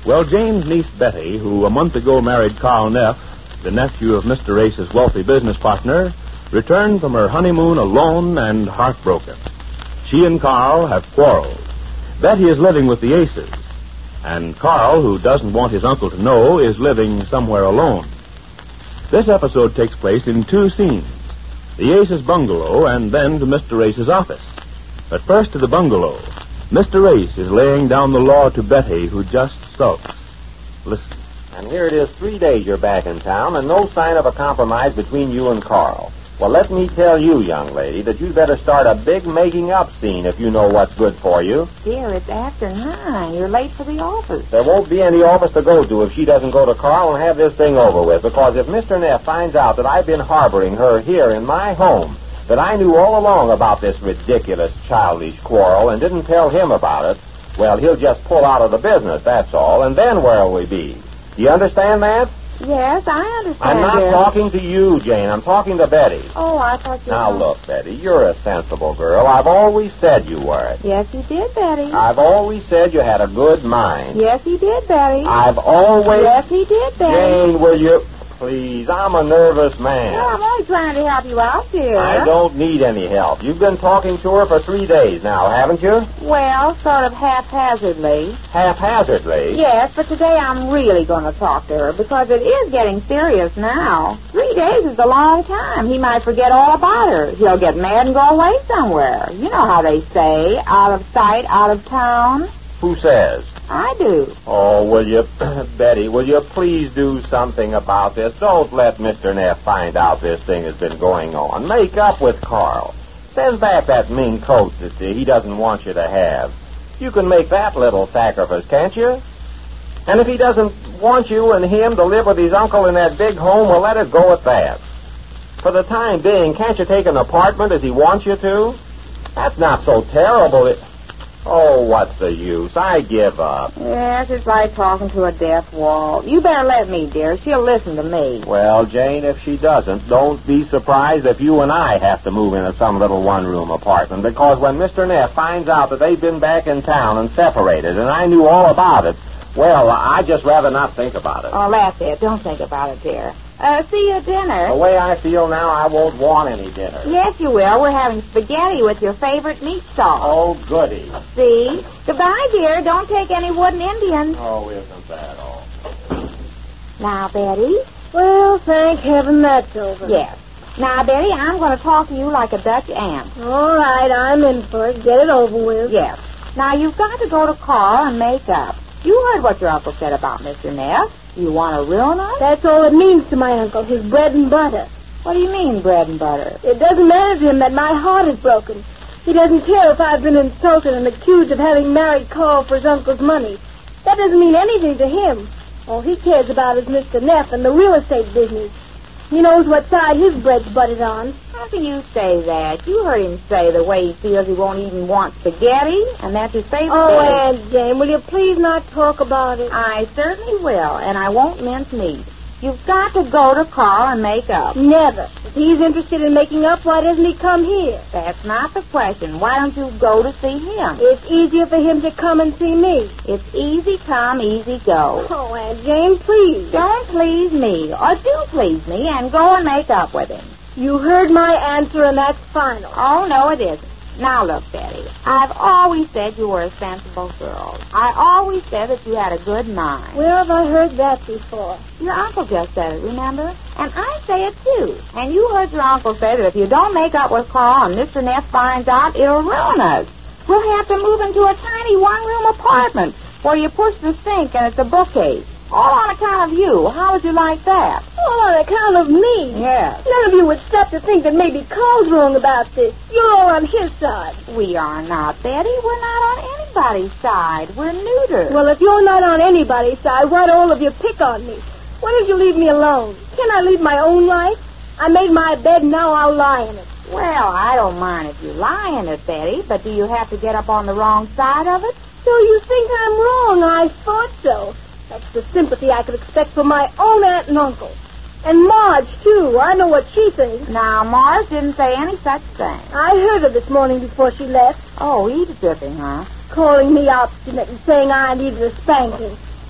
Well, Jane's niece Betty, who a month ago married Carl Neff, the nephew of Mr. Ace's wealthy business partner, returned from her honeymoon alone and heartbroken. She and Carl have quarreled. Betty is living with the Aces, and Carl, who doesn't want his uncle to know, is living somewhere alone. This episode takes place in two scenes: the Ace's bungalow and then to Mr. Ace's office. But first to the bungalow. Mr. Ace is laying down the law to Betty, who just sulks. Listen. And here it is 3 days you're back in town, and no sign of a compromise between you and Carl. Well, let me tell you, young lady, that you'd better start a big making-up scene if you know what's good for you. Dear, it's after 9. You're late for the office. There won't be any office to go to if she doesn't go to Carl and have this thing over with, because if Mr. Neff finds out that I've been harboring her here in my home, that I knew all along about this ridiculous, childish quarrel and didn't tell him about it, well, he'll just pull out of the business, that's all, and then where'll we be? Do you understand that? Yes, I understand. I'm not talking to you, Jane. I'm talking to Betty. Oh, I thought you were... Now, look, Betty, you're a sensible girl. I've always said you were. Yes, you did, Betty. I've always said you had a good mind. Yes, he did, Betty. I've always... Yes, he did, Betty. Jane, will you... Please, I'm a nervous man. Well, I'm only trying to help you out, dear. I don't need any help. You've been talking to her for 3 days now, haven't you? Well, sort of haphazardly. Haphazardly? Yes, but today I'm really going to talk to her because it is getting serious now. 3 days is a long time. He might forget all about her. He'll get mad and go away somewhere. You know how they say, out of sight, out of town. Who says? I do. Oh, will you, Betty, will you please do something about this? Don't let Mr. Neff find out this thing has been going on. Make up with Carl. Send back that mean coat that he doesn't want you to have. You can make that little sacrifice, can't you? And if he doesn't want you and him to live with his uncle in that big home, well, let it go at that. For the time being, can't you take an apartment as he wants you to? That's not so terrible. Oh, what's the use? I give up. Yes, it's like talking to a deaf wall. You better let me, dear. She'll listen to me. Well, Jane, if she doesn't, don't be surprised if you and I have to move into some little one-room apartment, because when Mr. Neff finds out that they've been back in town and separated, and I knew all about it, well, I'd just rather not think about it. Oh, that's it. Don't think about it, dear. See you at dinner. The way I feel now, I won't want any dinner. Yes, you will. We're having spaghetti with your favorite meat sauce. Oh, goody. See? Goodbye, dear. Don't take any wooden Indians. Oh, isn't that all? Now, Betty. Well, thank heaven that's over. Yes. Now, Betty, I'm going to talk to you like a Dutch aunt. All right, I'm in for it. Get it over with. Yes. Now, you've got to go to Carl and make up. You heard what your uncle said about Mr. Neff. You want to ruin us? That's all it means to my uncle, his bread and butter. What do you mean, bread and butter? It doesn't matter to him that my heart is broken. He doesn't care if I've been insulted and accused of having married Carl for his uncle's money. That doesn't mean anything to him. All he cares about is Mr. Neff and the real estate business. He knows what side his bread's buttered on. How can you say that? You heard him say the way he feels he won't even want spaghetti, and that's his favorite Oh, dish. Aunt Jane, will you please not talk about it? I certainly will, and I won't mince meat. You've got to go to Carl and make up. Never. If he's interested in making up, why doesn't he come here? That's not the question. Why don't you go to see him? It's easier for him to come and see me. It's easy come, easy go. Oh, Aunt Jane, please. Don't please me, or do please me, and go and make up with him. You heard my answer, and that's final. Oh, no, it isn't. Now, look, Betty, I've always said you were a sensible girl. I always said that you had a good mind. Where have I heard that before? Your uncle just said it, remember? And I say it, too. And you heard your uncle say that if you don't make up with Carl and Mr. Neff finds out, it'll ruin us. We'll have to move into a tiny one-room apartment where you push the sink and it's a bookcase. All on account of you. How would you like that? All on account of me? Yes. None of you would stop to think that maybe Carl's wrong about this. You're all on his side. We are not, Betty. We're not on anybody's side. We're neuter. Well, if you're not on anybody's side, why'd all of you pick on me? Why don't you leave me alone? Can't I lead my own life? I made my bed, and now I'll lie in it. Well, I don't mind if you lie in it, Betty, but do you have to get up on the wrong side of it? So you think I'm wrong? I thought so. That's the sympathy I could expect from my own aunt and uncle. And Marge, too. I know what she thinks. Now, Marge didn't say any such thing. I heard her this morning before she left. Oh, eavesdripping, huh? Calling me obstinate and saying I needed a spanking.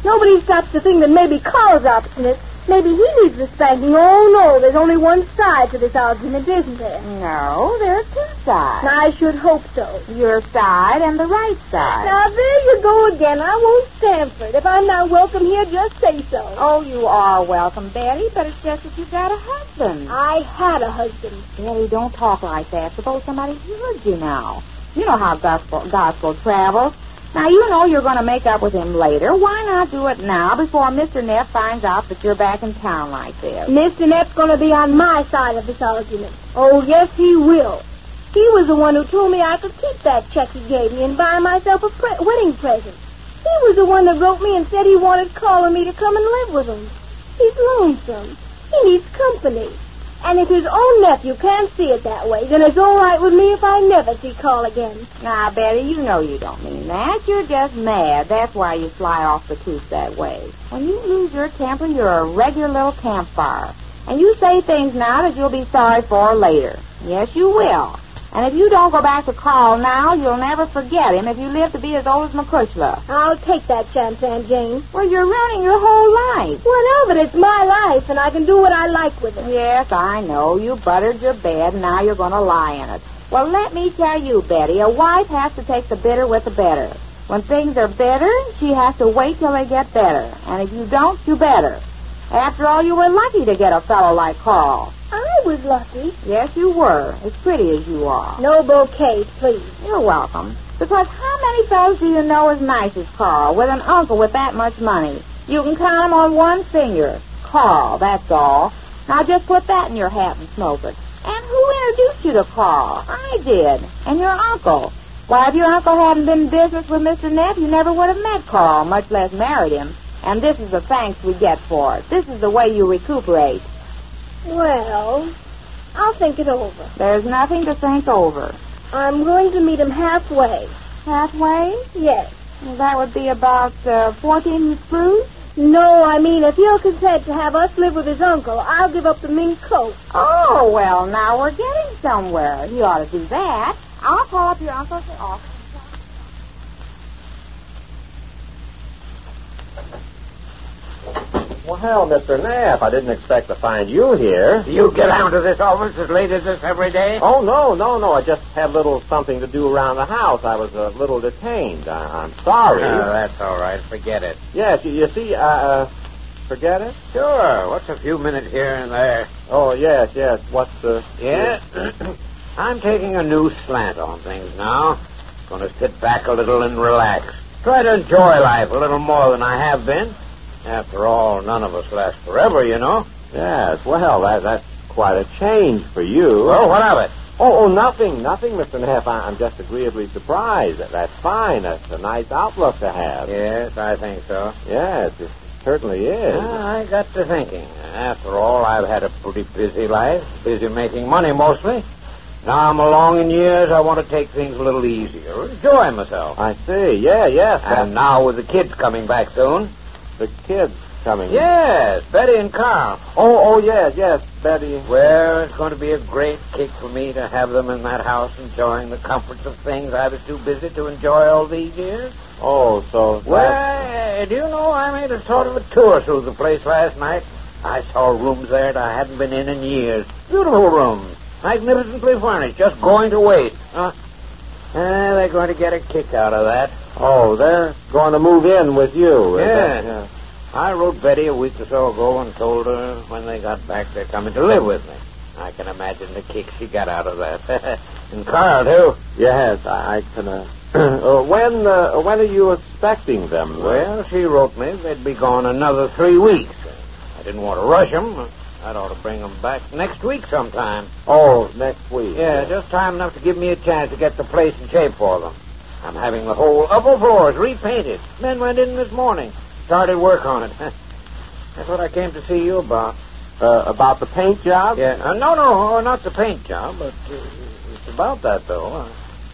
Nobody stops to think that maybe Carl's obstinate. Maybe he needs the spanking. Oh, no, there's only one side to this argument, isn't there? No, there are two sides. I should hope so. Your side and the right side. Now, there you go again. I won't stand for it. If I'm not welcome here, just say so. Oh, you are welcome, Betty, but it's just that you got a husband. I had a husband. Betty, don't talk like that. Suppose somebody heard you now. You know how gospel travels. Now, you know you're going to make up with him later. Why not do it now before Mr. Neff finds out that you're back in town like this? Mr. Neff's going to be on my side of this argument. Oh, yes, he will. He was the one who told me I could keep that check he gave me and buy myself a wedding present. He was the one that wrote me and said he wanted Carl and me to come and live with him. He's lonesome. He needs company. And if his own nephew can't see it that way, then it's all right with me if I never see Carl again. Now, Betty, you know you don't mean that. You're just mad. That's why you fly off the tooth that way. When you lose your temper, you're a regular little campfire. And you say things now that you'll be sorry for later. Yes, you will. And if you don't go back to Carl now, you'll never forget him if you live to be as old as McCushla. I'll take that chance, Aunt Jane. Well, you're ruining your whole life. Well, but it's my life, and I can do what I like with it. Yes, I know. You buttered your bed, and now you're going to lie in it. Well, let me tell you, Betty, a wife has to take the bitter with the better. When things are bitter, she has to wait till they get better. And if you don't, you better. After all, you were lucky to get a fellow like Carl. I was lucky. Yes, you were, as pretty as you are. No bouquets, please. You're welcome. Because how many fellows do you know as nice as Carl, with an uncle with that much money? You can count them on one finger. Carl, that's all. Now just put that in your hat and smoke it. And who introduced you to Carl? I did. And your uncle. Why, if your uncle hadn't been in business with Mr. Neff, you never would have met Carl, much less married him. And this is the thanks we get for it. This is the way you recuperate. Well, I'll think it over. There's nothing to think over. I'm going to meet him halfway. Halfway? Yes. Well, that would be about 14 spruce? No, I mean, if he'll consent to have us live with his uncle, I'll give up the mink coat. Oh, well, now we're getting somewhere. He ought to do that. I'll call up your uncle's office. Well, Mr. Neff, I didn't expect to find you here. Do you get down to this office as late as this every day? Oh, no. I just had a little something to do around the house. I was a little detained. I'm sorry. That's all right. Forget it. Yes, you see, forget it? Sure. What's a few minutes here and there? Oh, yes. What's the... Yeah? I'm taking a new slant on things now. Going to sit back a little and relax. Try to enjoy life a little more than I have been. After all, none of us last forever, you know. Yes, well, that's quite a change for you. Well, what of it? Oh, nothing, Mr. Neff. I'm just agreeably surprised. That's fine. That's a nice outlook to have. Yes, I think so. Yes, it certainly is. I got to thinking. After all, I've had a pretty busy life. Busy making money, mostly. Now I'm along in years, I want to take things a little easier. Enjoy myself. I see. Yes. And now with the kids coming back soon... The kids coming. Yes, Betty and Carl. Oh, yes, Betty. Well, it's going to be a great kick for me to have them in that house enjoying the comforts of things I was too busy to enjoy all these years. Oh, so... Well, do you know, I made a sort of a tour through the place last night. I saw rooms there that I hadn't been in years. Beautiful rooms. Magnificently furnished. Just going to waste. They're going to get a kick out of that. Oh, they're going to move in with you. Yeah. I wrote Betty a week or so ago and told her when they got back they're coming to live with me. I can imagine the kick she got out of that. And Carl, too. Yes, I can... when are you expecting them? Well, she wrote me they'd be gone another 3 weeks. I didn't want to rush them. I'd ought to bring them back next week sometime. Oh, next week. Yeah, just time enough to give me a chance to get the place in shape for them. I'm having the whole upper floors repainted. Men went in this morning. Started work on it. That's what I came to see you about. About the paint job? Yeah. No, not the paint job, but it's about that, though.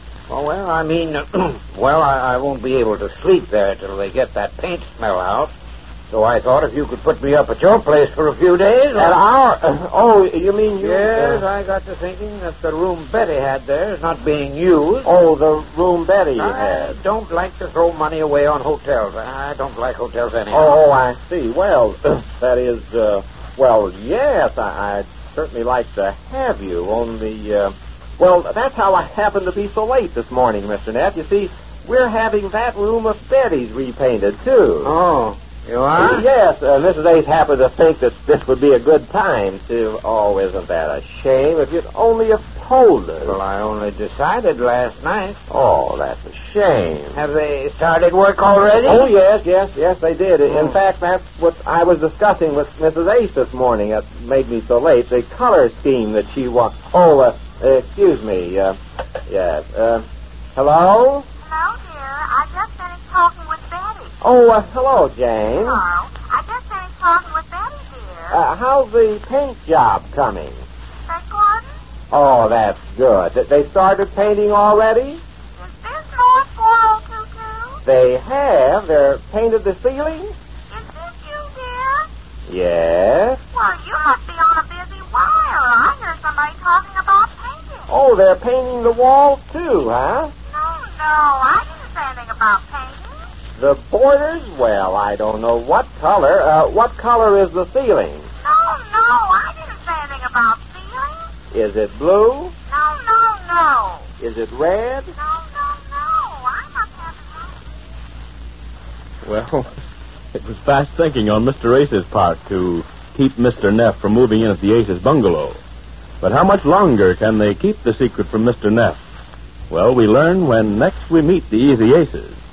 I mean, I won't be able to sleep there till they get that paint smell out. So I thought if you could put me up at your place for a few days... At our... oh, you mean you... Yes, I got to thinking that the room Betty had there is not being used. Oh, the room Betty I had. don't like to throw money away on hotels. I don't like hotels anyhow. Oh, I see. Well, that is... well, yes, I'd certainly like to have you, only... well, that's how I happened to be so late this morning, Mr. Neff. You see, we're having that room of Betty's repainted, too. Oh, you are? Yes, Mrs. Ace happened to think that this would be a good time to... Oh, isn't that a shame? If you'd only have told us. Well, I only decided last night. Oh, that's a shame. Have they started work already? Oh, yes, they did. In fact, that's what I was discussing with Mrs. Ace this morning. That made me so late. The color scheme that she wants... Oh, excuse me. Yes. Hello? Hello, dear. I just finished talking with Betty. Oh, hello, Jane. Hello. I just finished talking with Betty, dear. How's the paint job coming? Beg pardon? Oh, that's good. They started painting already? Is this North 4022? They have. They're painted the ceiling? Is this you, dear? Yes. Well, you must be on a busy wire. I hear somebody talking about painting. Oh, they're painting the walls, too, huh? No, I didn't say anything about painting. The borders? Well, I don't know what color. What color is the ceiling? No, I didn't say anything about ceiling. Is it blue? No. Is it red? No. I must have it right. Well, it was fast thinking on Mr. Ace's part to keep Mr. Neff from moving in at the Ace's bungalow. But how much longer can they keep the secret from Mr. Neff? Well, we learn when next we meet the Easy Aces.